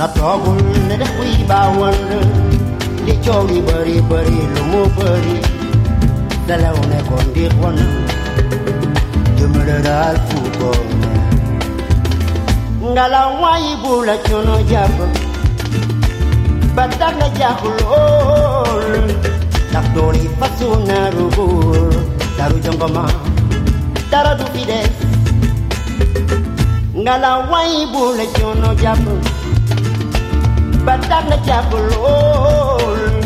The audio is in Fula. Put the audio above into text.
togul ne da kuy ba wonde li ciowi bari bari lu mo bari dalaw ne ko ndi won jumre dal fu ko ngala way bu la chono japp batak na jaxul dak doli fasuna rubul daru jongoma dara du fi des ngala way bu la chono japp batak na jaxul